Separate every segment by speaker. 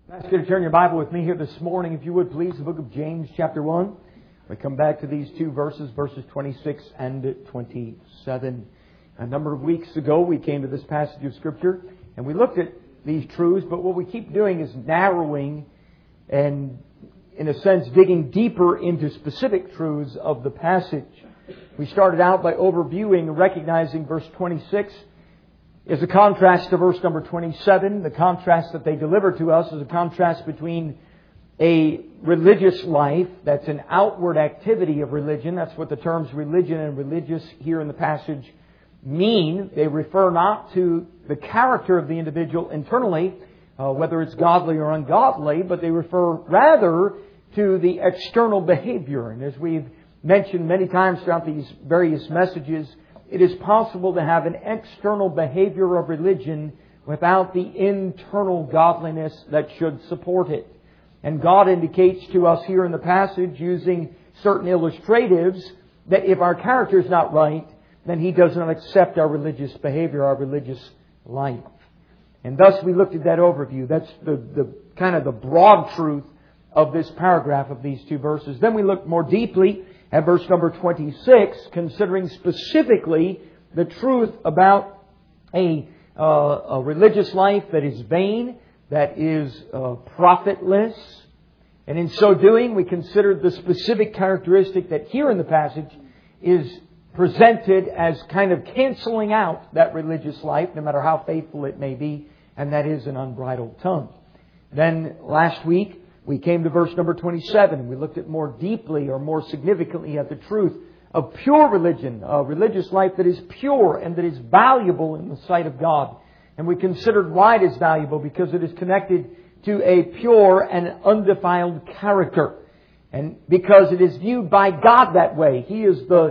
Speaker 1: Ask you to turn your Bible with me here this morning, if you would please, the book of James chapter 1. We come back to these two verses 26 and 27. A number of weeks ago we came to this passage of Scripture and we looked at these truths, but what we keep doing is narrowing and, in a sense, digging deeper into specific truths of the passage. We started out by overviewing and recognizing verse 26 is a contrast to verse number 27. The contrast that they deliver to us is a contrast between a religious life that's an outward activity of religion. That's what the terms religion and religious here in the passage mean. They refer not to the character of the individual internally, whether it's godly or ungodly, but they refer rather to the external behavior. And as we've mentioned many times throughout these various messages, it is possible to have an external behavior of religion without the internal godliness that should support it. And God indicates to us here in the passage, using certain illustratives, that if our character is not right, then He does not accept our religious behavior, our religious life. And thus we looked at that overview. That's the kind of the broad truth of this paragraph of these two verses. Then we looked more deeply at verse number 26, considering specifically the truth about a religious life that is vain, that is profitless. And in so doing, we considered the specific characteristic that here in the passage is presented as kind of canceling out that religious life, no matter how faithful it may be, and that is an unbridled tongue. Then last week, we came to verse number 27. We looked at more deeply or more significantly at the truth of pure religion, a religious life that is pure and that is valuable in the sight of God. And we considered why it is valuable, because it is connected to a pure and undefiled character. And because it is viewed by God that way. He is the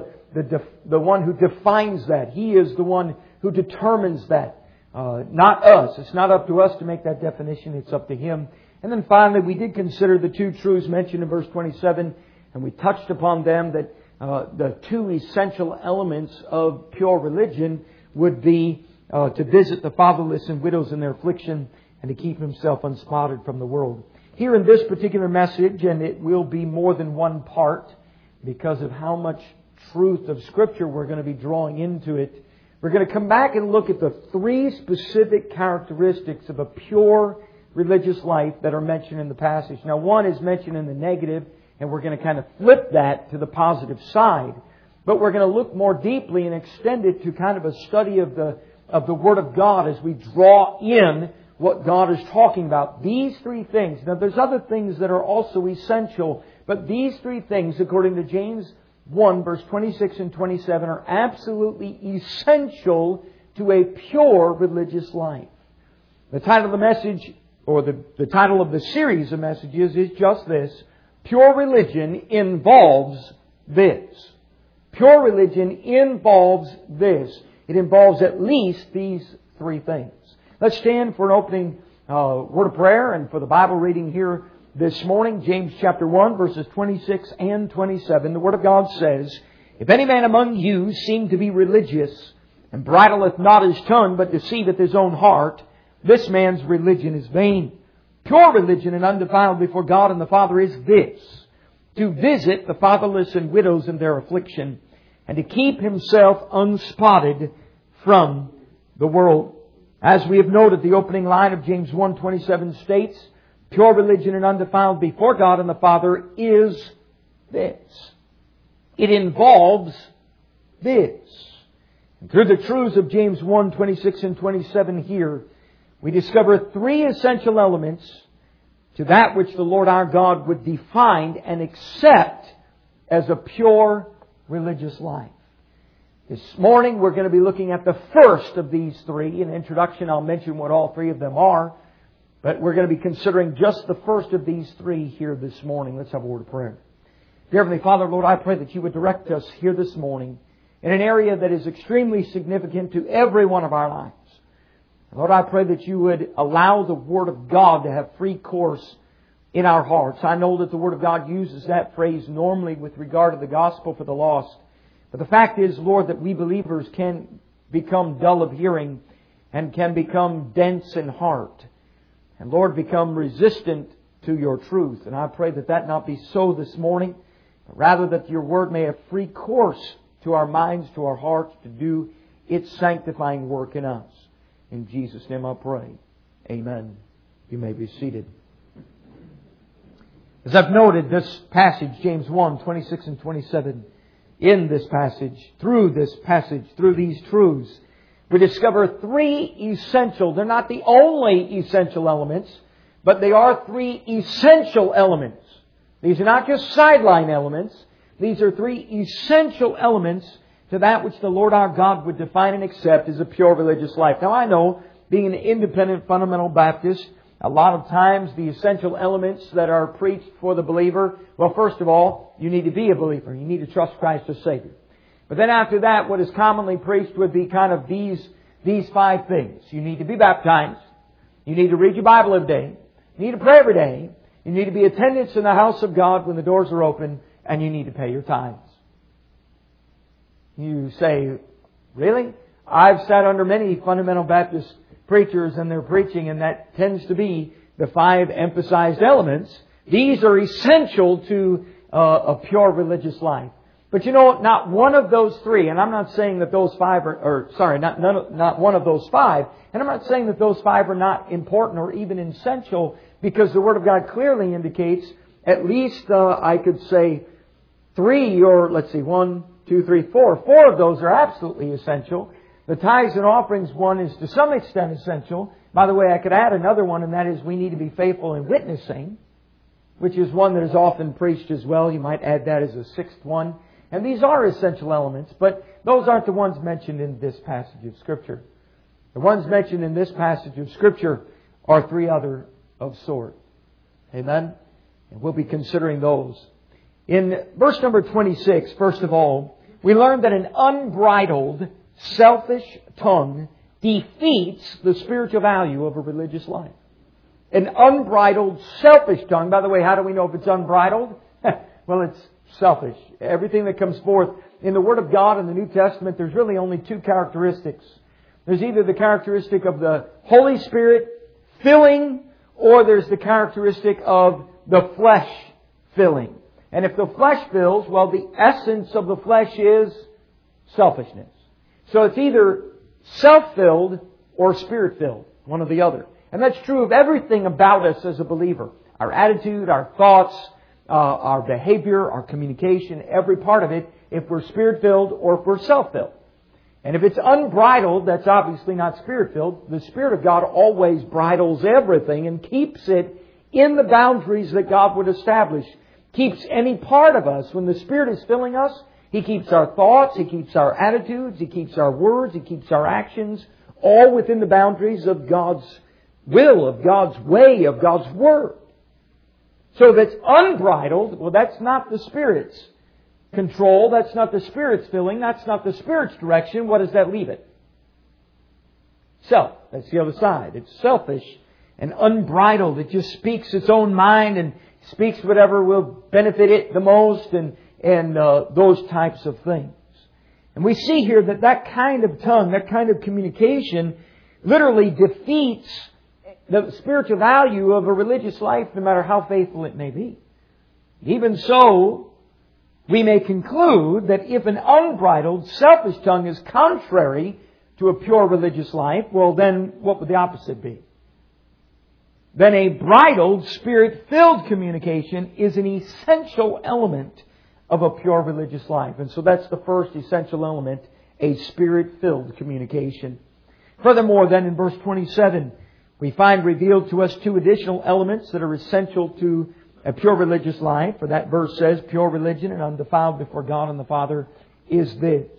Speaker 1: one who defines that. He is the one who determines that. Not us. It's not up to us to make that definition. It's up to Him. And then finally, we did consider the two truths mentioned in verse 27, and we touched upon them, that the two essential elements of pure religion would be to visit the fatherless and widows in their affliction, and to keep himself unspotted from the world. Here in this particular message, and it will be more than one part because of how much truth of Scripture we're going to be drawing into it, we're going to come back and look at the three specific characteristics of a pure religious life that are mentioned in the passage. Now, one is mentioned in the negative, and we're going to kind of flip that to the positive side. But we're going to look more deeply and extend it to kind of a study of the Word of God as we draw in what God is talking about. These three things. Now, there's other things that are also essential, but these three things, according to James 1, verse 26 and 27, are absolutely essential to a pure religious life. The title of the message, or the title of the series of messages, is just this: Pure religion involves this. Pure religion involves this. It involves at least these three things. Let's stand for an opening word of prayer and for the Bible reading here this morning. James chapter 1, verses 26 and 27. The Word of God says, "If any man among you seem to be religious, and bridleth not his tongue, but deceiveth his own heart, this man's religion is vain. Pure religion and undefiled before God and the Father is this: to visit the fatherless and widows in their affliction, and to keep himself unspotted from the world." As we have noted, the opening line of James 1:27 states, pure religion and undefiled before God and the Father is this. It involves this. And through the truths of James 1:26 and 27 here, we discover three essential elements to that which the Lord our God would define and accept as a pure religious life. This morning we're going to be looking at the first of these three. In the introduction I'll mention what all three of them are, but we're going to be considering just the first of these three here this morning. Let's have a word of prayer. Dear Heavenly Father, Lord, I pray that You would direct us here this morning in an area that is extremely significant to every one of our lives. Lord, I pray that You would allow the Word of God to have free course in our hearts. I know that the Word of God uses that phrase normally with regard to the gospel for the lost. But the fact is, Lord, that we believers can become dull of hearing and can become dense in heart. and Lord, become resistant to your truth. And I pray that that not be so this morning, but rather that your Word may have free course to our minds, to our hearts, to do its sanctifying work in us. In Jesus' name I pray. Amen. You may be seated. As I've noted, this passage, James 1, 26 and 27, in this passage, through these truths, we discover three essential, they're not the only essential elements, but they are three essential elements. These are not just sideline elements. These are three essential elements to that which the Lord our God would define and accept as a pure religious life. Now I know, being an independent fundamental Baptist, a lot of times the essential elements that are preached for the believer, well, first of all, you need to be a believer. You need to trust Christ as Savior. But then after that, what is commonly preached would be kind of these five things. You need to be baptized. You need to read your Bible every day. You need to pray every day. You need to be attendants in the house of God when the doors are open. And you need to pay your tithes. You say, really? I've sat under many fundamental Baptist preachers and their preaching, and that tends to be the five emphasized elements. These are essential to a pure religious life. But you know, not one of those three, and I'm not saying that those five not one of those five, and I'm not saying that those five are not important or even essential, because the Word of God clearly indicates at least, I could say, three, or let's see, 1, 2, 3, 4. 4 of those are absolutely essential. The tithes and offerings one is to some extent essential. By the way, I could add another one, and that is we need to be faithful in witnessing, which is one that is often preached as well. You might add that as a sixth one. And these are essential elements, but those aren't the ones mentioned in this passage of Scripture. The ones mentioned in this passage of Scripture are three other of sort. Amen? And we'll be considering those. In verse number 26, first of all, we learn that an unbridled, selfish tongue defeats the spiritual value of a religious life. An unbridled, selfish tongue. By the way, how do we know if it's unbridled? Well, it's selfish. Everything that comes forth in the Word of God in the New Testament, there's really only two characteristics. There's either the characteristic of the Holy Spirit filling, or there's the characteristic of the flesh filling. And if the flesh fills, well, the essence of the flesh is selfishness. So it's either self-filled or Spirit-filled, one or the other. And that's true of everything about us as a believer. Our attitude, our thoughts, our behavior, our communication, every part of it, if we're Spirit-filled or if we're self-filled. And if it's unbridled, that's obviously not Spirit-filled. The Spirit of God always bridles everything and keeps it in the boundaries that God would establish. Keeps any part of us, when the Spirit is filling us, He keeps our thoughts, He keeps our attitudes, He keeps our words, He keeps our actions, all within the boundaries of God's will, of God's way, of God's Word. So if it's unbridled, well, that's not the Spirit's control, that's not the Spirit's filling, that's not the Spirit's direction. What does that leave it? Self. That's the other side. It's selfish and unbridled. It just speaks its own mind and speaks whatever will benefit it the most, and those types of things. And we see here that kind of tongue, that kind of communication literally defeats the spiritual value of a religious life, no matter how faithful it may be. Even so, we may conclude that if an unbridled, selfish tongue is contrary to a pure religious life, well then what would the opposite be? Then a bridled, Spirit-filled communication is an essential element of a pure religious life. And so that's the first essential element, a Spirit-filled communication. Furthermore, then in verse 27, we find revealed to us two additional elements that are essential to a pure religious life. For that verse says, pure religion and undefiled before God and the Father is this: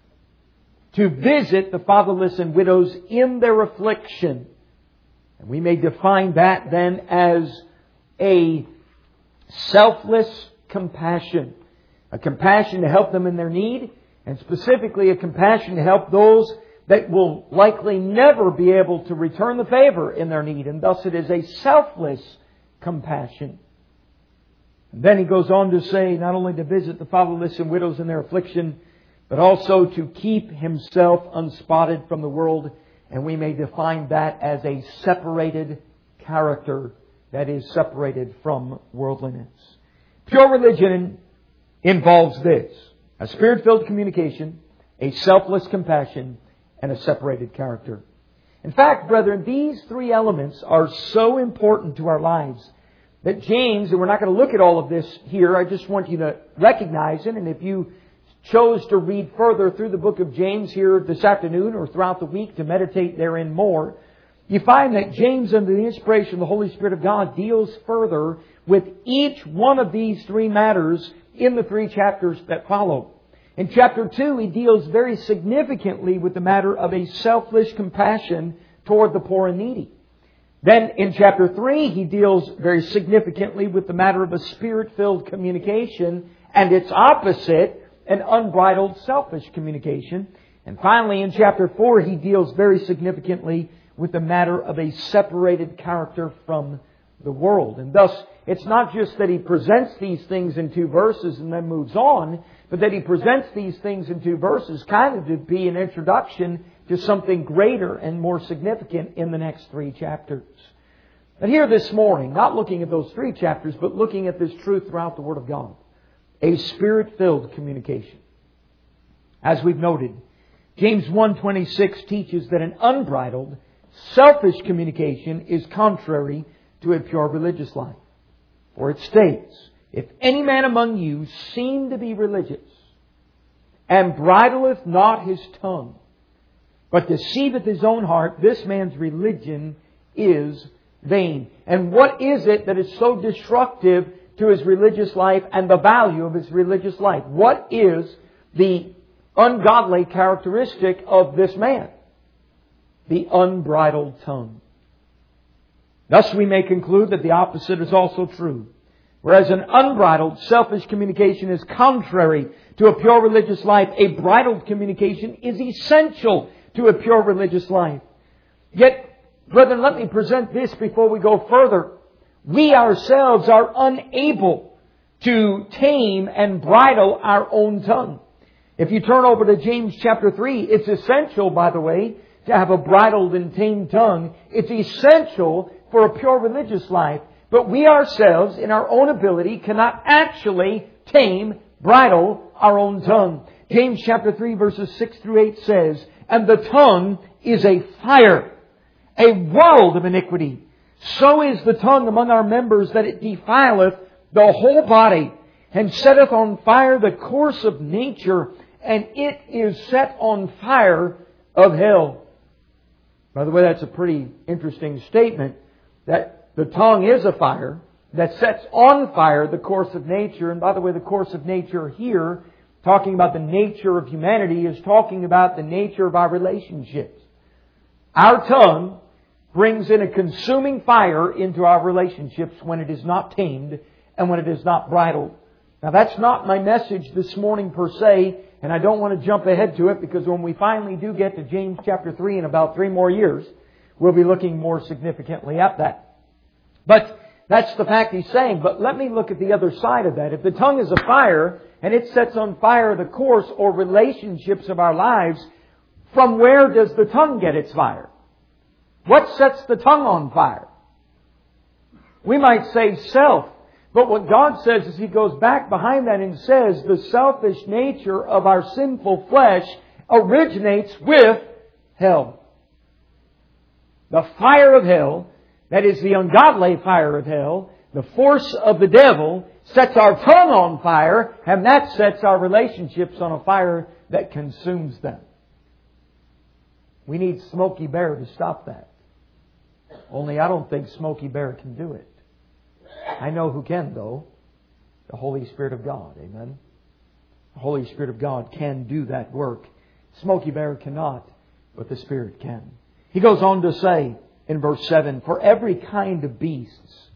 Speaker 1: to visit the fatherless and widows in their affliction. And we may define that then as a selfless compassion. A compassion to help them in their need, and specifically a compassion to help those that will likely never be able to return the favor in their need. And thus it is a selfless compassion. And then he goes on to say not only to visit the fatherless and widows in their affliction, but also to keep himself unspotted from the world. And we may define that as a separated character that is separated from worldliness. Pure religion involves this: a Spirit-filled communication, a selfless compassion, and a separated character. In fact, brethren, these three elements are so important to our lives that James, and we're not going to look at all of this here, I just want you to recognize it, and if you chose to read further through the book of James here this afternoon or throughout the week to meditate therein more, you find that James, under the inspiration of the Holy Spirit of God, deals further with each one of these three matters in the 3 chapters that follow. In chapter 2, he deals very significantly with the matter of a selfless compassion toward the poor and needy. Then in chapter 3, he deals very significantly with the matter of a Spirit-filled communication and its opposite, an unbridled selfish communication. And finally, in chapter 4, he deals very significantly with the matter of a separated character from the world. And thus, it's not just that he presents these things in 2 verses and then moves on, but that he presents these things in 2 verses kind of to be an introduction to something greater and more significant in the next 3 chapters. But here this morning, not looking at those 3 chapters, but looking at this truth throughout the Word of God. A Spirit-filled communication. As we've noted, James 1:26 teaches that an unbridled, selfish communication is contrary to a pure religious life. For it states, "If any man among you seem to be religious, and bridleth not his tongue, but deceiveth his own heart, this man's religion is vain." And what is it that is so destructive to his religious life and the value of his religious life? What is the ungodly characteristic of this man? The unbridled tongue. Thus we may conclude that the opposite is also true. Whereas an unbridled, selfish communication is contrary to a pure religious life, a bridled communication is essential to a pure religious life. Yet, brethren, let me present this before we go further. We ourselves are unable to tame and bridle our own tongue. If you turn over to James chapter 3, it's essential, by the way, to have a bridled and tamed tongue. It's essential for a pure religious life. But we ourselves, in our own ability, cannot actually tame, bridle our own tongue. James chapter 3 verses 6 through 8 says, "And the tongue is a fire, a world of iniquity. So is the tongue among our members, that it defileth the whole body, and setteth on fire the course of nature, and it is set on fire of hell." By the way, that's a pretty interesting statement, that the tongue is a fire that sets on fire the course of nature. And by the way, the course of nature here, talking about the nature of humanity, is talking about the nature of our relationships. Our tongue brings in a consuming fire into our relationships when it is not tamed and when it is not bridled. Now, that's not my message this morning per se, and I don't want to jump ahead to it, because when we finally do get to James chapter 3 in about 3 more years, we'll be looking more significantly at that. But that's the fact he's saying. But let me look at the other side of that. If the tongue is a fire and it sets on fire the course or relationships of our lives, from where does the tongue get its fire? What sets the tongue on fire? We might say self. But what God says is He goes back behind that and says the selfish nature of our sinful flesh originates with hell. The fire of hell, that is the ungodly fire of hell, the force of the devil, sets our tongue on fire, and that sets our relationships on a fire that consumes them. We need Smokey Bear to stop that. Only I don't think Smokey Bear can do it. I know who can, though. The Holy Spirit of God. Amen. The Holy Spirit of God can do that work. Smokey Bear cannot, but the Spirit can. He goes on to say in verse 7, "For every kind of beasts,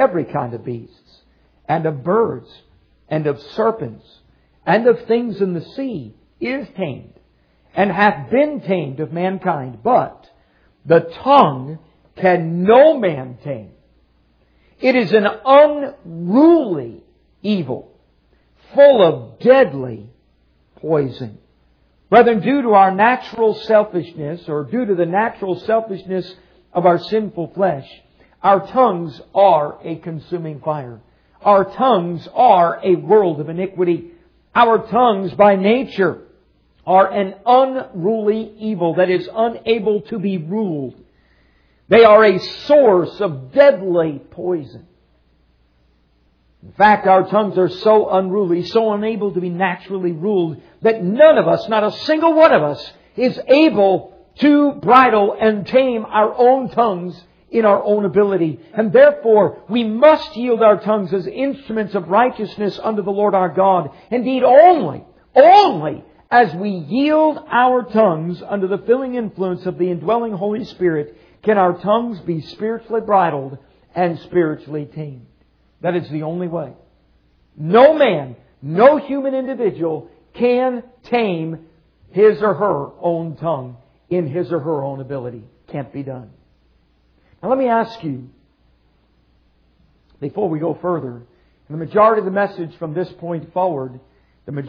Speaker 1: and of birds, and of serpents, and of things in the sea, is tamed, and hath been tamed of mankind. But the tongue can no man tame. It is an unruly evil, full of deadly poison." Brethren, due to our natural selfishness, or due to the natural selfishness of our sinful flesh, Our tongues are a consuming fire. Our tongues are a world of iniquity. Our tongues by nature are an unruly evil that is unable to be ruled. They are a source of deadly poison. In fact, our tongues are so unruly, so unable to be naturally ruled, that none of us, not a single one of us, is able to bridle and tame our own tongues in our own ability. And therefore, we must yield our tongues as instruments of righteousness unto the Lord our God. Indeed, only as we yield our tongues under the filling influence of the indwelling Holy Spirit can our tongues be spiritually bridled and spiritually tamed. That is the only way. No man, no human individual can tame his or her own tongue in his or her own ability. Can't be done. Now let me ask you, before we go further, the majority of the message from this point forward, we're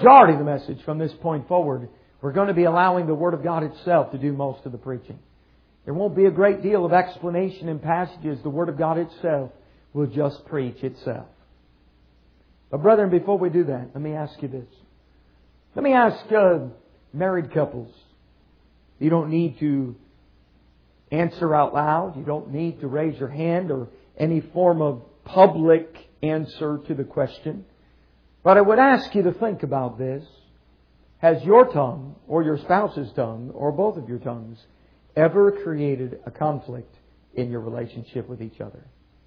Speaker 1: going to be allowing the Word of God itself to do most of the preaching. There won't be a great deal of explanation in passages. The Word of God itself will just preach itself. But brethren, before we do that, let me ask you this. Let me ask married couples. You don't need to answer out loud. You don't need to raise your hand or any form of public answer to the question. But I would ask you to think about this. Has your tongue or your spouse's tongue or both of your tongues ever created a conflict in your relationship with each other?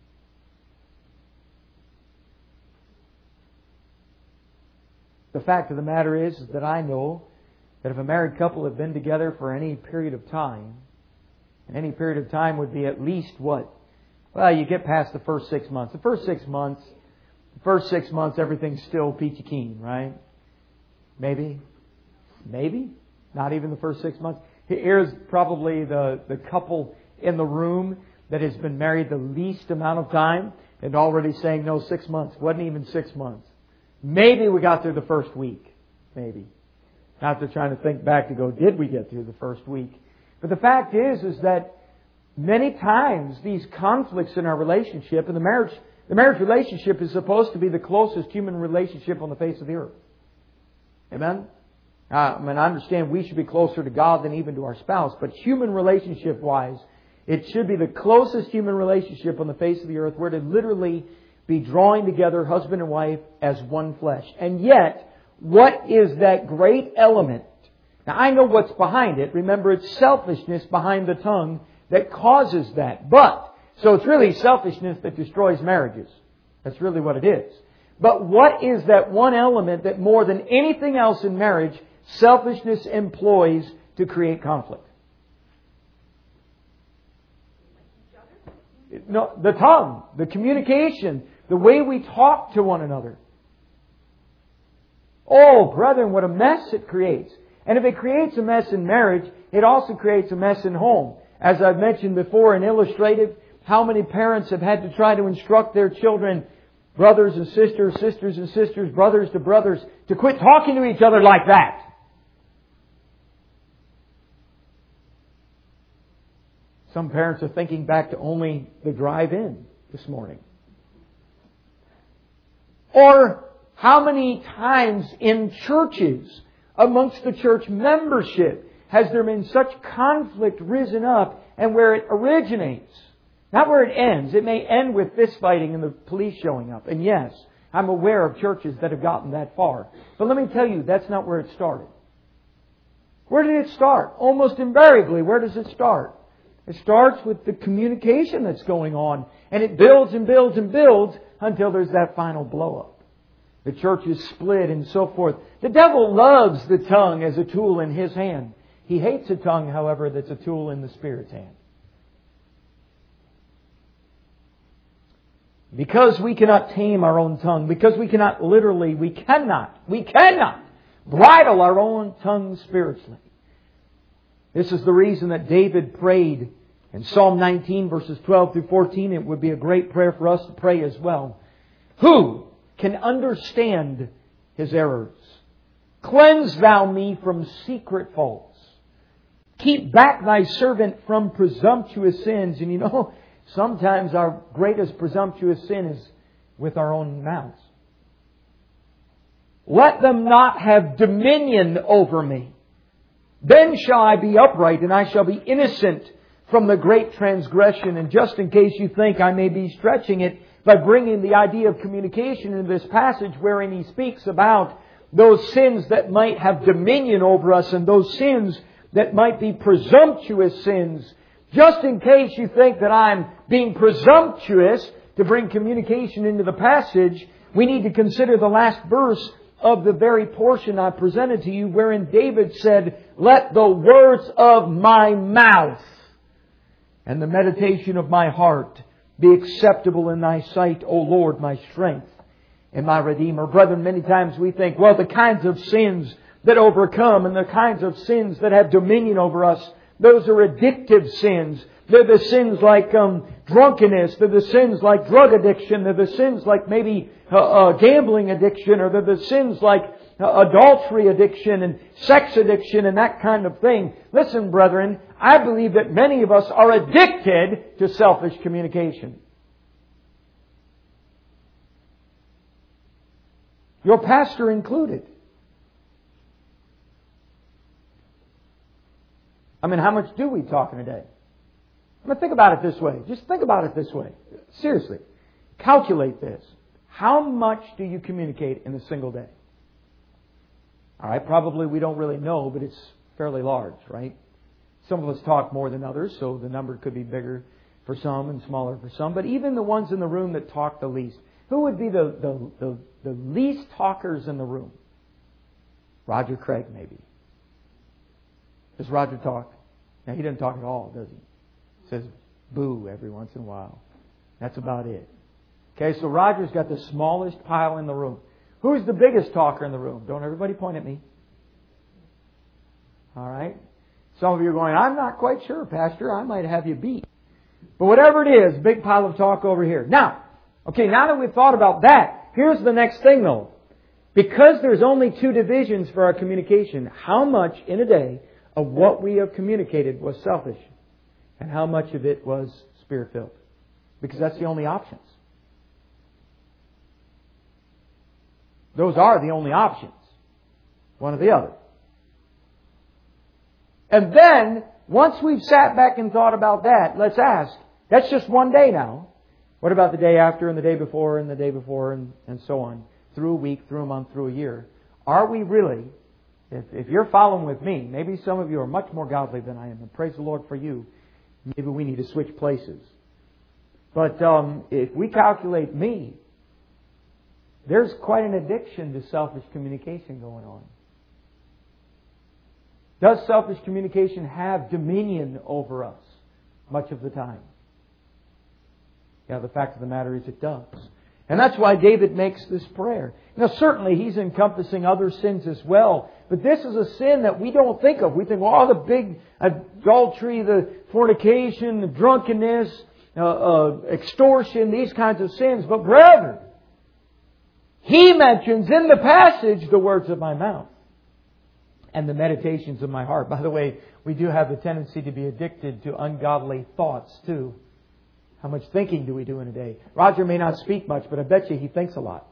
Speaker 1: The fact of the matter is that I know that if a married couple have been together for any period of time, and any period of time would be at least what? Well, you get past the first 6 months. The first six months, everything's still peachy keen, right? Maybe. Not even the first 6 months. Here's probably the couple in the room that has been married the least amount of time and already saying, no, 6 months. Wasn't even 6 months. Maybe we got through the first week. Maybe. Not to trying to think back to go, did we get through the first week? But the fact is that many times these conflicts in our relationship, and the marriage relationship is supposed to be the closest human relationship on the face of the earth. Amen? I understand we should be closer to God than even to our spouse, but human relationship-wise, it should be the closest human relationship on the face of the earth. We're to literally be drawing together husband and wife as one flesh. And yet, what is that great element? Now, I know what's behind it. Remember, it's selfishness behind the tongue that causes that. So it's really selfishness that destroys marriages. That's really what it is. But what is that one element that more than anything else in marriage, selfishness employs to create conflict? No, the tongue, the communication, the way we talk to one another. Oh, brethren, what a mess it creates. And if it creates a mess in marriage, it also creates a mess in home. As I've mentioned before in illustrative, how many parents have had to try to instruct their children, brothers and sisters, sisters and sisters, brothers to brothers, to quit talking to each other like that. Some parents are thinking back to only the drive-in this morning. Or how many times in churches, amongst the church membership, has there been such conflict risen up, and where it originates, not where it ends. It may end with fist fighting and the police showing up. And yes, I'm aware of churches that have gotten that far. But let me tell you, that's not where it started. Where did it start? Almost invariably, where does it start? It starts with the communication that's going on. And it builds and builds and builds until there's that final blow up. The church is split and so forth. The devil loves the tongue as a tool in his hand. He hates a tongue, however, that's a tool in the Spirit's hand. Because we cannot tame our own tongue, because we cannot bridle our own tongue spiritually. This is the reason that David prayed in Psalm 19 verses 12 through 14. It would be a great prayer for us to pray as well. Who can understand his errors? Cleanse thou me from secret faults. Keep back thy servant from presumptuous sins. And sometimes our greatest presumptuous sin is with our own mouths. Let them not have dominion over me. Then shall I be upright, and I shall be innocent from the great transgression. And just in case you think I may be stretching it by bringing the idea of communication into this passage wherein he speaks about those sins that might have dominion over us and those sins that might be presumptuous sins. Just in case you think that I'm being presumptuous to bring communication into the passage, we need to consider the last verse of the very portion I presented to you, wherein David said, "Let the words of my mouth and the meditation of my heart be acceptable in Thy sight, O Lord, my strength and my Redeemer." Brethren, many times we think, well, the kinds of sins that overcome and the kinds of sins that have dominion over us, those are addictive sins. They're the sins like drunkenness. They're the sins like drug addiction. They're the sins like maybe gambling addiction. Or they're the sins like adultery addiction and sex addiction and that kind of thing. Listen, brethren, I believe that many of us are addicted to selfish communication. Your pastor included. I mean, how much do we talk in a day? I mean, think about it this way. Just think about it this way. Seriously. Calculate this. How much do you communicate in a single day? All right, probably we don't really know, but it's fairly large, right? Some of us talk more than others, so the number could be bigger for some and smaller for some. But even the ones in the room that talk the least, who would be the least talkers in the room? Roger Craig, maybe. Does Roger talk? Now, he doesn't talk at all, does he? He says boo every once in a while. That's about it. Okay, so Roger's got the smallest pile in the room. Who's the biggest talker in the room? Don't everybody point at me. All right? Some of you are going, I'm not quite sure, Pastor. I might have you beat. But whatever it is, big pile of talk over here. Now that we've thought about that, here's the next thing though. Because there's only two divisions for our communication, how much in a day of what we have communicated was selfish? And how much of it was Spirit-filled? Because that's the only options. Those are the only options. One or the other. And then, once we've sat back and thought about that, let's ask, that's just one day now. What about the day after and the day before and the day before and so on? Through a week, through a month, through a year. Are we really, if you're following with me, maybe some of you are much more godly than I am, and praise the Lord for you. Maybe we need to switch places. But if we calculate me, there's quite an addiction to selfish communication going on. Does selfish communication have dominion over us much of the time? Yeah, the fact of the matter is it does. And that's why David makes this prayer. Now certainly he's encompassing other sins as well. But this is a sin that we don't think of. We think, oh, the big adultery, the fornication, the drunkenness, extortion, these kinds of sins. But brethren, he mentions in the passage the words of my mouth and the meditations of my heart. By the way, we do have a tendency to be addicted to ungodly thoughts too. How much thinking do we do in a day? Roger may not speak much, but I bet you he thinks a lot.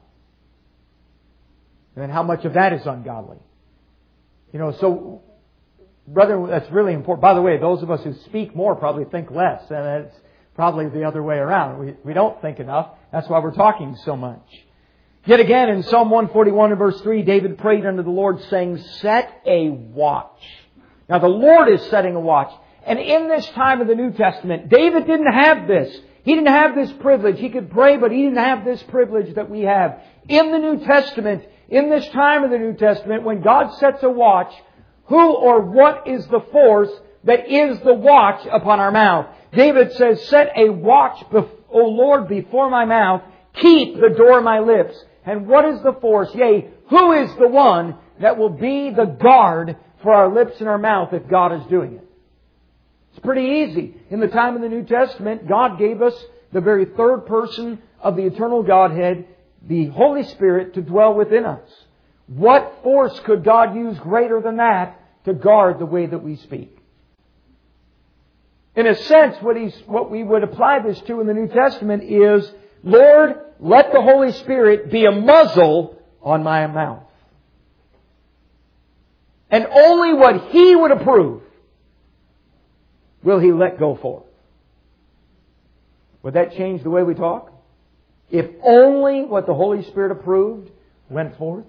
Speaker 1: And how much of that is ungodly? So, brother, that's really important. By the way, those of us who speak more probably think less. And that's probably the other way around. We don't think enough. That's why we're talking so much. Yet again, in Psalm 141 and verse 3, David prayed unto the Lord, saying, set a watch. Now, the Lord is setting a watch. And in this time of the New Testament, David didn't have this. He didn't have this privilege. He could pray, but he didn't have this privilege that we have. In the New Testament, in this time of the New Testament, when God sets a watch, who or what is the force that is the watch upon our mouth? David says, set a watch, O Lord, before my mouth. Keep the door of my lips. And what is the force? Yea, who is the one that will be the guard for our lips and our mouth if God is doing it? It's pretty easy. In the time of the New Testament, God gave us the very third person of the eternal Godhead, the Holy Spirit, to dwell within us. What force could God use greater than that to guard the way that we speak? In a sense, what we would apply this to in the New Testament is, Lord, let the Holy Spirit be a muzzle on my mouth. And only what He would approve will He let go forth. Would that change the way we talk? If only what the Holy Spirit approved went forth?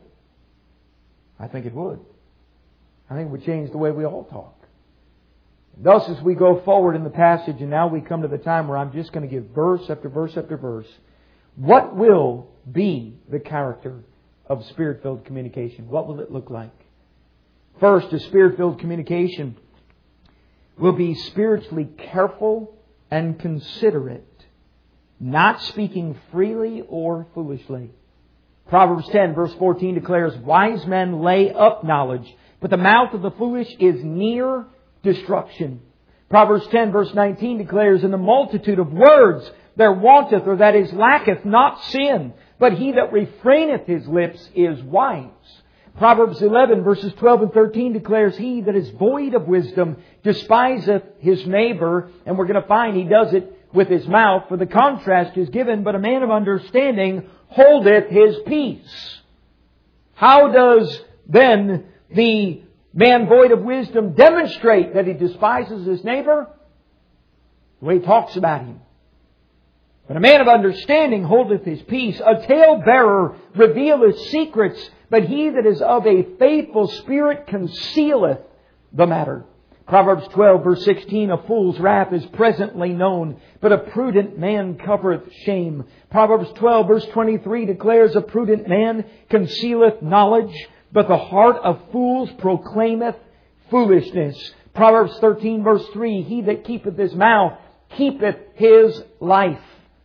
Speaker 1: I think it would. I think it would change the way we all talk. Thus, as we go forward in the passage, and now we come to the time where I'm just going to give verse after verse after verse, what will be the character of Spirit-filled communication? What will it look like? First, a Spirit-filled communication will be spiritually careful and considerate, not speaking freely or foolishly. Proverbs 10 verse 14 declares, wise men lay up knowledge, but the mouth of the foolish is near destruction. Proverbs 10 verse 19 declares, in the multitude of words there wanteth, or that is lacketh not sin, but he that refraineth his lips is wise. Proverbs 11 verses 12 and 13 declares, he that is void of wisdom despiseth his neighbor, and we're going to find he does it with his mouth, for the contrast is given, but a man of understanding holdeth his peace. How does then the man void of wisdom demonstrate that he despises his neighbor? The way he talks about him. But a man of understanding holdeth his peace. A talebearer revealeth secrets, but he that is of a faithful spirit concealeth the matter. Proverbs 12 verse 16, a fool's wrath is presently known, but a prudent man covereth shame. Proverbs 12 verse 23 declares, a prudent man concealeth knowledge, but the heart of fools proclaimeth foolishness. Proverbs 13 verse 3, he that keepeth his mouth keepeth his life,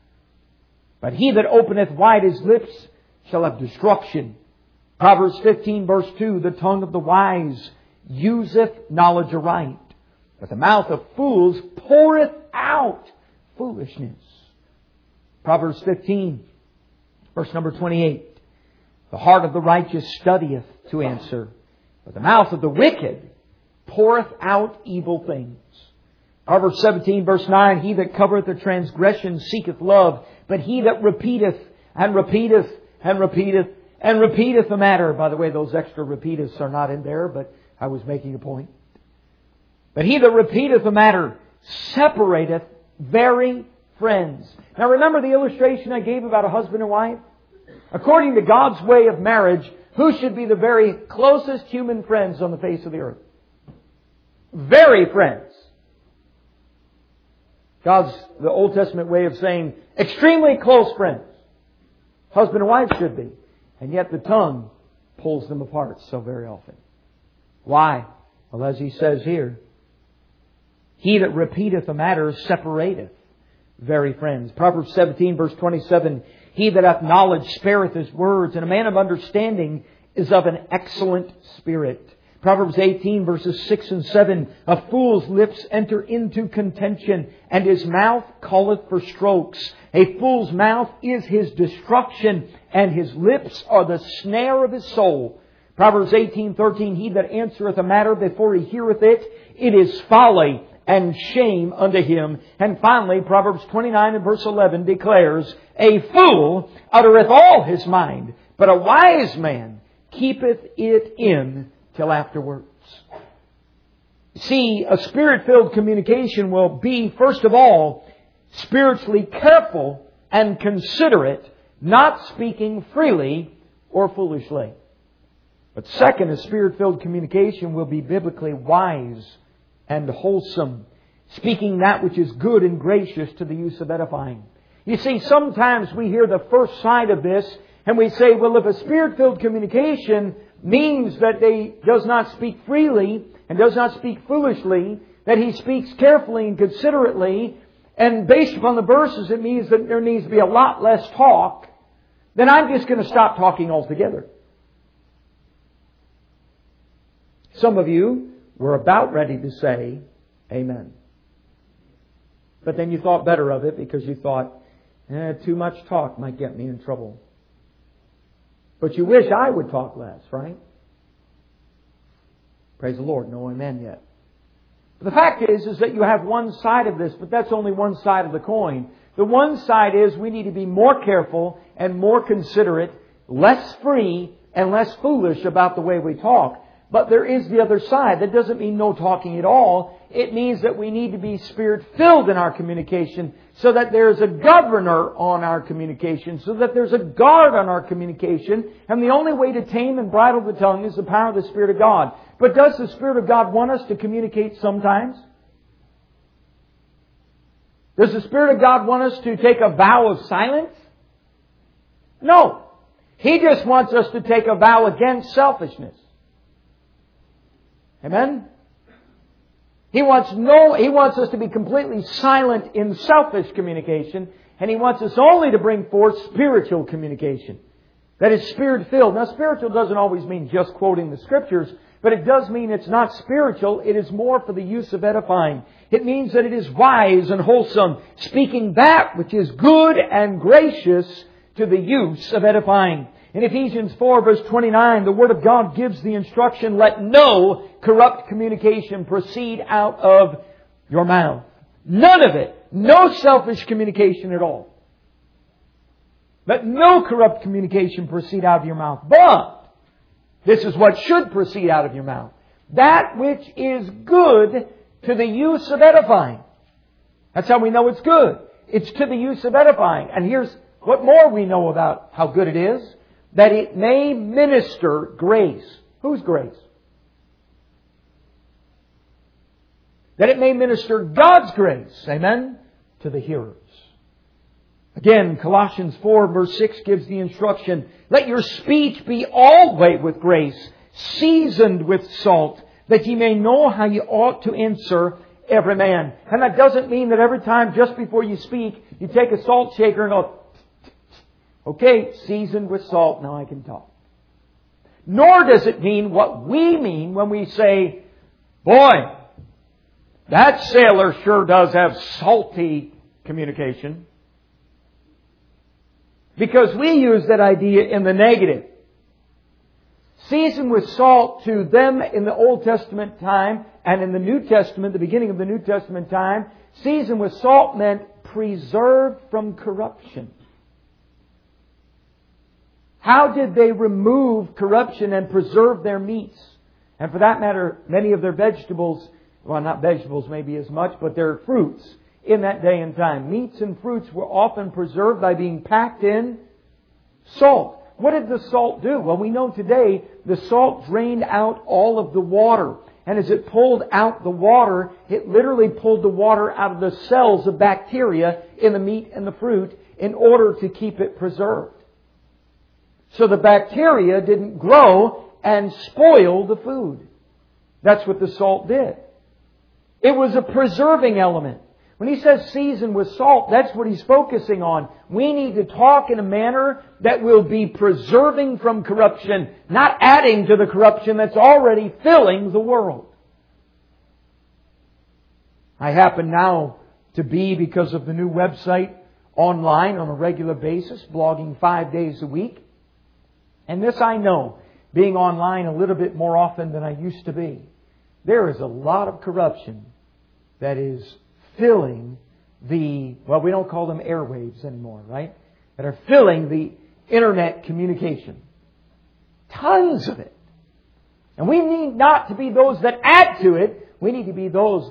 Speaker 1: but he that openeth wide his lips shall have destruction. Proverbs 15 verse 2, the tongue of the wise useth knowledge aright, but the mouth of fools poureth out foolishness. Proverbs 15 verse number 28, the heart of the righteous studieth to answer, but the mouth of the wicked poureth out evil things. Proverbs 17 verse 9, he that covereth a transgression seeketh love, but he that repeateth and repeateth and repeateth and repeateth the matter. By the way, those extra repeateths are not in there, but I was making a point. But he that repeateth the matter separateth very friends. Now remember the illustration I gave about a husband and wife? According to God's way of marriage, who should be the very closest human friends on the face of the earth? Very friends. The Old Testament way of saying extremely close friends. Husband and wife should be. And yet the tongue pulls them apart so very often. Why? Well, as he says here, he that repeateth a matter separateth very friends. Proverbs 17 verse 27, he that hath knowledge spareth his words, and a man of understanding is of an excellent spirit. Proverbs 18 verses 6 and 7, a fool's lips enter into contention, and his mouth calleth for strokes. A fool's mouth is his destruction, and his lips are the snare of his soul. Proverbs 18:13, he that answereth a matter before he heareth it, it is folly and shame unto him. And finally, Proverbs 29 and verse 11 declares, a fool uttereth all his mind, but a wise man keepeth it in till afterwards. See, a Spirit-filled communication will be, first of all, spiritually careful and considerate, not speaking freely or foolishly. But second, a Spirit-filled communication will be biblically wise and wholesome, speaking that which is good and gracious to the use of edifying. You see, sometimes we hear the first side of this and we say, well, if a Spirit-filled communication means that he does not speak freely and does not speak foolishly, that he speaks carefully and considerately, and based upon the verses it means that there needs to be a lot less talk, then I'm just going to stop talking altogether. Some of you were about ready to say amen. But then you thought better of it because you thought, too much talk might get me in trouble. But you wish I would talk less, right? Praise the Lord. No amen yet. The fact is that you have one side of this, but that's only one side of the coin. The one side is we need to be more careful and more considerate, less free and less foolish about the way we talk. But there is the other side. That doesn't mean no talking at all. It means that we need to be Spirit-filled in our communication so that there's a governor on our communication, so that there's a guard on our communication. And the only way to tame and bridle the tongue is the power of the Spirit of God. But does the Spirit of God want us to communicate sometimes? Does the Spirit of God want us to take a vow of silence? No. He just wants us to take a vow against selfishness. Amen? He wants us to be completely silent in selfish communication, and He wants us only to bring forth spiritual communication. That is Spirit-filled. Now, spiritual doesn't always mean just quoting the Scriptures, but it does mean it's not spiritual. It is more for the use of edifying. It means that it is wise and wholesome, speaking that which is good and gracious to the use of edifying. In Ephesians 4 verse 29, the Word of God gives the instruction, let no corrupt communication proceed out of your mouth. None of it. No selfish communication at all. Let no corrupt communication proceed out of your mouth. But this is what should proceed out of your mouth. That which is good to the use of edifying. That's how we know it's good. It's to the use of edifying. And here's what more we know about how good it is. That it may minister grace. Whose grace? That it may minister God's grace. Amen? To the hearers. Again, Colossians 4 verse 6 gives the instruction, let your speech be always with grace, seasoned with salt, that ye may know how ye ought to answer every man. And that doesn't mean that every time just before you speak, you take a salt shaker and go, okay, seasoned with salt, now I can talk. Nor does it mean what we mean when we say, boy, that sailor sure does have salty communication. Because we use that idea in the negative. Seasoned with salt to them in the Old Testament time and in the New Testament, the beginning of the New Testament time, seasoned with salt meant preserved from corruption. How did they remove corruption and preserve their meats? And for that matter, many of their vegetables, well, not vegetables maybe as much, but their fruits in that day and time. Meats and fruits were often preserved by being packed in salt. What did the salt do? Well, we know today the salt drained out all of the water. And as it pulled out the water, it literally pulled the water out of the cells of bacteria in the meat and the fruit in order to keep it preserved. So the bacteria didn't grow and spoil the food. That's what the salt did. It was a preserving element. When he says seasoned with salt, that's what he's focusing on. We need to talk in a manner that will be preserving from corruption, not adding to the corruption that's already filling the world. I happen now to be, because of the new website, online on a regular basis, blogging 5 days a week. And this I know, being online a little bit more often than I used to be, there is a lot of corruption that is filling the, well, we don't call them airwaves anymore, right? That are filling the internet communication. Tons of it. And we need not to be those that add to it. We need to be those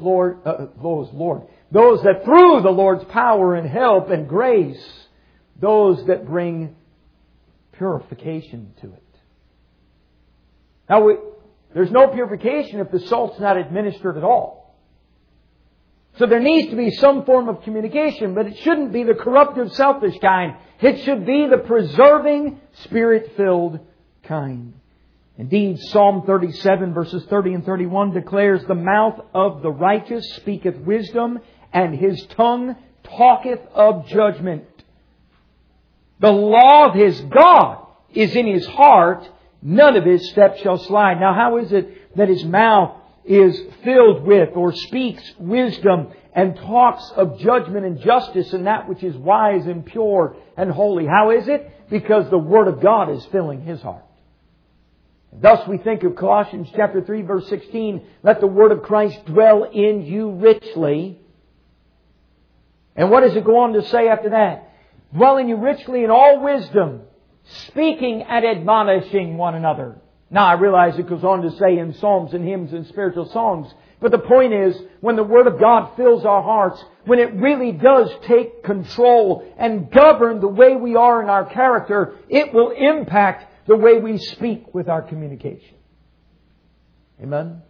Speaker 1: that through the Lord's power and help and grace, those that bring purification to it. Now, there's no purification if the salt's not administered at all. So there needs to be some form of communication, but it shouldn't be the corruptive, selfish kind. It should be the preserving, Spirit-filled kind. Indeed, Psalm 37 verses 30 and 31 declares, the mouth of the righteous speaketh wisdom, and his tongue talketh of judgment. The law of his God is in his heart, none of his steps shall slide. Now, how is it that his mouth is filled with or speaks wisdom and talks of judgment and justice and that which is wise and pure and holy? How is it? Because the Word of God is filling his heart. Thus we think of Colossians chapter 3 verse 16, let the word of Christ dwell in you richly. And what does it go on to say after that? Dwell in you richly in all wisdom, speaking and admonishing one another. Now I realize it goes on to say in psalms and hymns and spiritual songs. But the point is, when the Word of God fills our hearts, when it really does take control and govern the way we are in our character, it will impact the way we speak with our communication. Amen?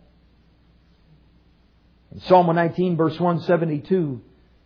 Speaker 1: In Psalm 119 verse 172,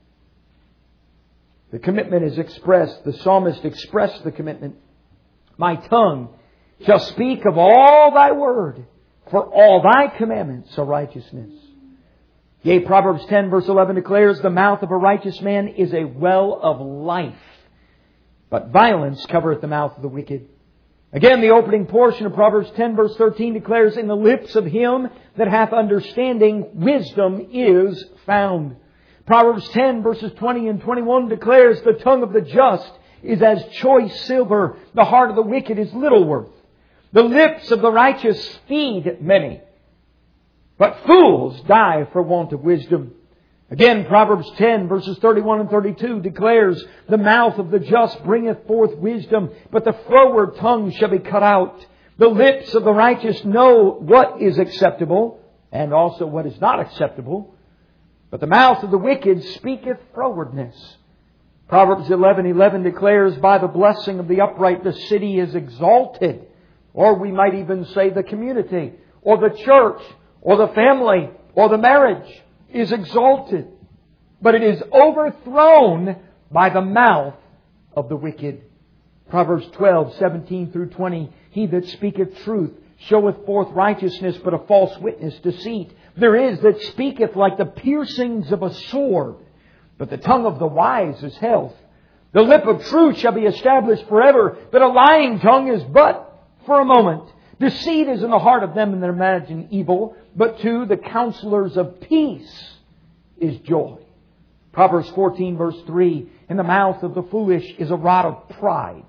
Speaker 1: the commitment is expressed. The psalmist expressed the commitment. My tongue shall speak of all Thy word, for all Thy commandments are righteousness. Yea, Proverbs 10 verse 11 declares, the mouth of a righteous man is a well of life, but violence covereth the mouth of the wicked. Again, the opening portion of Proverbs 10 verse 13 declares, in the lips of him that hath understanding, wisdom is found. Proverbs 10 verses 20 and 21 declares, the tongue of the just is as choice silver, the heart of the wicked is little worth. The lips of the righteous feed many, but fools die for want of wisdom. Again, Proverbs 10 verses 31 and 32 declares, the mouth of the just bringeth forth wisdom, but the froward tongue shall be cut out. The lips of the righteous know what is acceptable, and also what is not acceptable, but the mouth of the wicked speaketh frowardness. Proverbs 11:11 declares, by the blessing of the upright the city is exalted. Or we might even say the community, or the church, or the family, or the marriage is exalted. But it is overthrown by the mouth of the wicked. Proverbs 12:17 through 20, he that speaketh truth showeth forth righteousness, but a false witness deceit. There is that speaketh like the piercings of a sword, but the tongue of the wise is health. The lip of truth shall be established forever, but a lying tongue is but for a moment. Deceit is in the heart of them that imagine evil, but to the counselors of peace is joy. Proverbs 14 verse 3, in the mouth of the foolish is a rod of pride,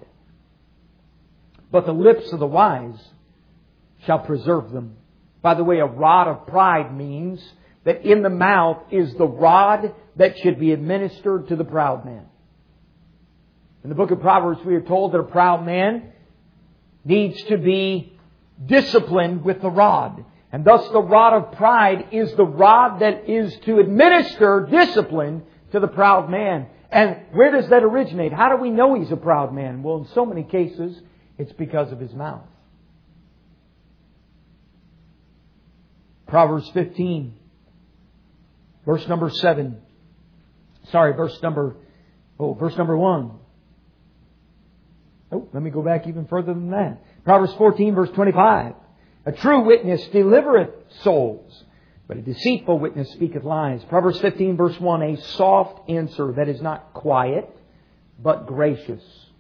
Speaker 1: but the lips of the wise shall preserve them. By the way, a rod of pride means that in the mouth is the rod that should be administered to the proud man. In the book of Proverbs we are told that a proud man needs to be disciplined with the rod. And thus the rod of pride is the rod that is to administer discipline to the proud man. And where does that originate? How do we know he's a proud man? Well, in so many cases, it's because of his mouth. Proverbs 15, verse number 7. Verse number 1. Oh, let me go back even further than that. Proverbs 14, verse 25. A true witness delivereth souls, but a deceitful witness speaketh lies. Proverbs 15, verse 1. A soft answer that is not quiet, but gracious.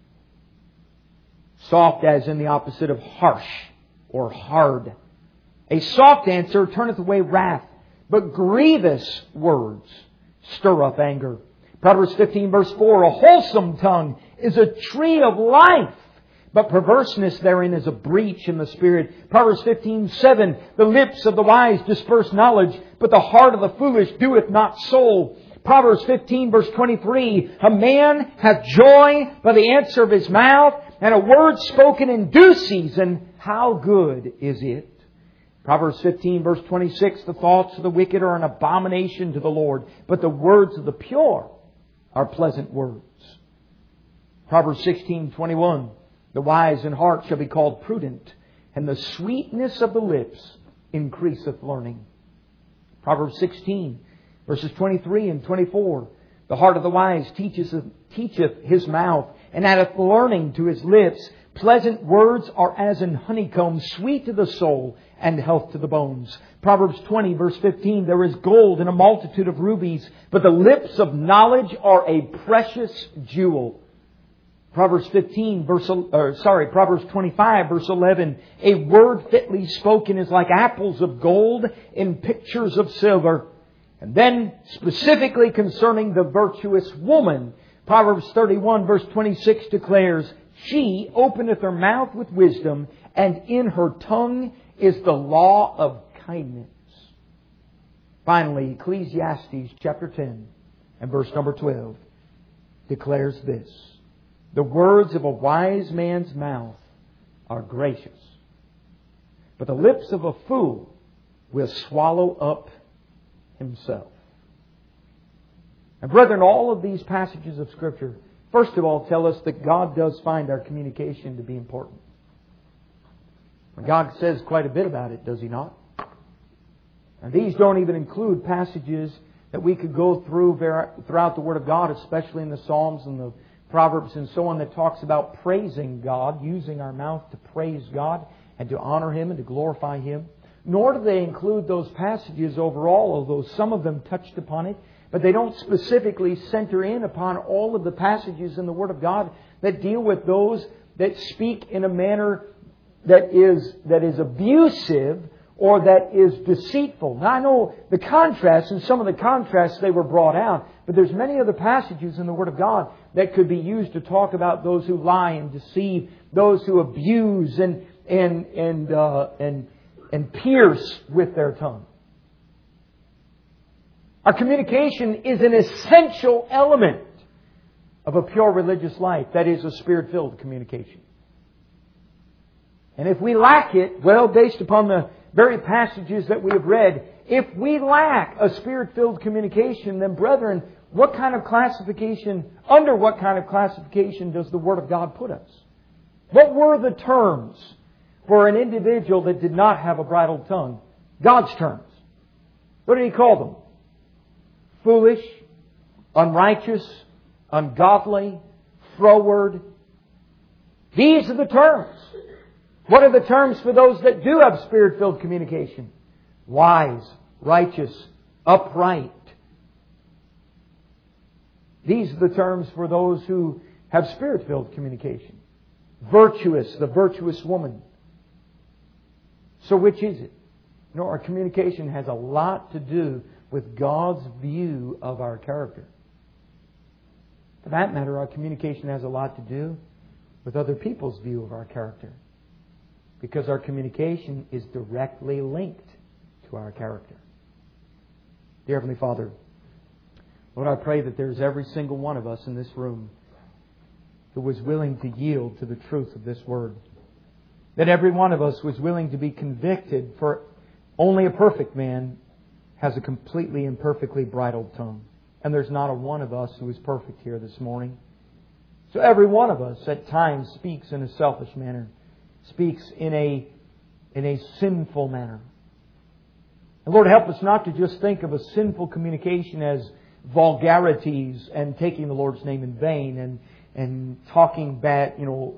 Speaker 1: Soft as in the opposite of harsh or hard. A soft answer turneth away wrath, but grievous words stir up anger. Proverbs 15 verse 4, a wholesome tongue is a tree of life, but perverseness therein is a breach in the spirit. Proverbs 15:7, the lips of the wise disperse knowledge, but the heart of the foolish doeth not so. Proverbs 15 verse 23, a man hath joy by the answer of his mouth, and a word spoken in due season, how good is it? Proverbs 15 verse 26, the thoughts of the wicked are an abomination to the Lord, but the words of the pure are pleasant words. Proverbs 16:21, the wise in heart shall be called prudent, and the sweetness of the lips increaseth learning. Proverbs 16 verses 23 and 24, the heart of the wise teacheth his mouth, and addeth learning to his lips. Pleasant words are as in honeycomb, sweet to the soul, and health to the bones. Proverbs 20 verse 15, there is gold in a multitude of rubies, but the lips of knowledge are a precious jewel. Proverbs 25 verse 11, a word fitly spoken is like apples of gold in pictures of silver. And then specifically concerning the virtuous woman, Proverbs 31 verse 26 declares, She openeth her mouth with wisdom, and in her tongue is the law of kindness. Finally, Ecclesiastes chapter 10 and verse number 12 declares this: the words of a wise man's mouth are gracious, but the lips of a fool will swallow up himself. And brethren, all of these passages of Scripture, first of all, tell us that God does find our communication to be important. God says quite a bit about it, does He not? And these don't even include passages that we could go through throughout the Word of God, especially in the Psalms and the Proverbs and so on, that talks about praising God, using our mouth to praise God and to honor Him and to glorify Him. Nor do they include those passages overall, although some of them touched upon it. But they don't specifically center in upon all of the passages in the Word of God that deal with those that speak in a manner that is abusive or that is deceitful. Now I know the contrasts, and some of the contrasts they were brought out, but there's many other passages in the Word of God that could be used to talk about those who lie and deceive, those who abuse and pierce with their tongue. Our communication is an essential element of a pure religious life. That is, a Spirit-filled communication. And if we lack it, well, based upon the very passages that we have read, if we lack a Spirit-filled communication, then brethren, under what kind of classification does the Word of God put us? What were the terms for an individual that did not have a bridled tongue? God's terms. What did He call them? Foolish, unrighteous, ungodly, froward. These are the terms. What are the terms for those that do have Spirit-filled communication? Wise, righteous, upright. These are the terms for those who have Spirit-filled communication. Virtuous, the virtuous woman. So which is it? Our communication has a lot to do with God's view of our character. For that matter, our communication has a lot to do with other people's view of our character. Because our communication is directly linked to our character. Dear Heavenly Father, Lord, I pray that there's every single one of us in this room who was willing to yield to the truth of this Word. That every one of us was willing to be convicted, for only a perfect man has a completely and perfectly bridled tongue. And there's not a one of us who is perfect here this morning. So every one of us at times speaks in a selfish manner, speaks in a sinful manner. And Lord, help us not to just think of a sinful communication as vulgarities and taking the Lord's name in vain and talking bad,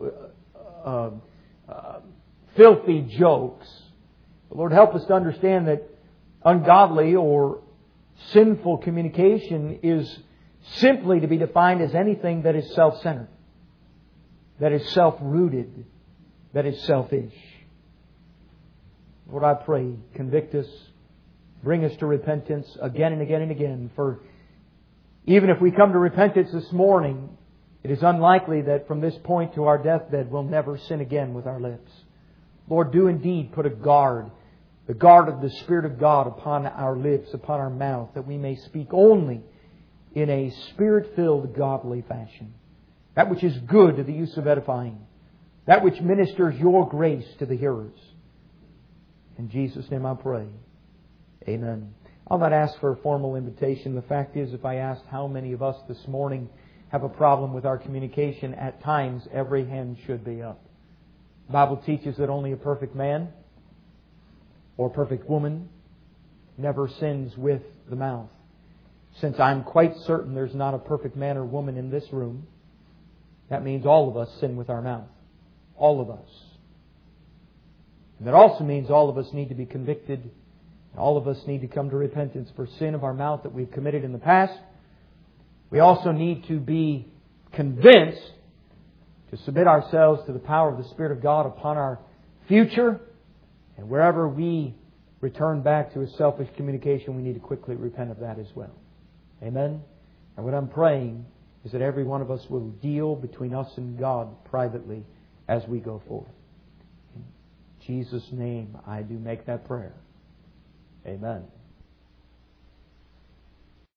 Speaker 1: filthy jokes. But Lord, help us to understand that ungodly or sinful communication is simply to be defined as anything that is self-centered, that is self-rooted, that is selfish. Lord, I pray, convict us, bring us to repentance again and again and again. For even if we come to repentance this morning, it is unlikely that from this point to our deathbed we'll never sin again with our lips. Lord, do indeed put a guard, the guard of the Spirit of God upon our lips, upon our mouth, that we may speak only in a Spirit-filled, godly fashion. That which is good to the use of edifying. That which ministers Your grace to the hearers. In Jesus' name I pray. Amen. I'll not ask for a formal invitation. The fact is, if I asked how many of us this morning have a problem with our communication, at times every hand should be up. The Bible teaches that only a perfect man or perfect woman never sins with the mouth. Since I'm quite certain there's not a perfect man or woman in this room, that means all of us sin with our mouth. All of us. And that also means all of us need to be convicted. All of us need to come to repentance for sin of our mouth that we've committed in the past. We also need to be convinced to submit ourselves to the power of the Spirit of God upon our future. And wherever we return back to a selfish communication, we need to quickly repent of that as well. Amen? And what I'm praying is that every one of us will deal between us and God privately as we go forth. In Jesus' name, I do make that prayer. Amen.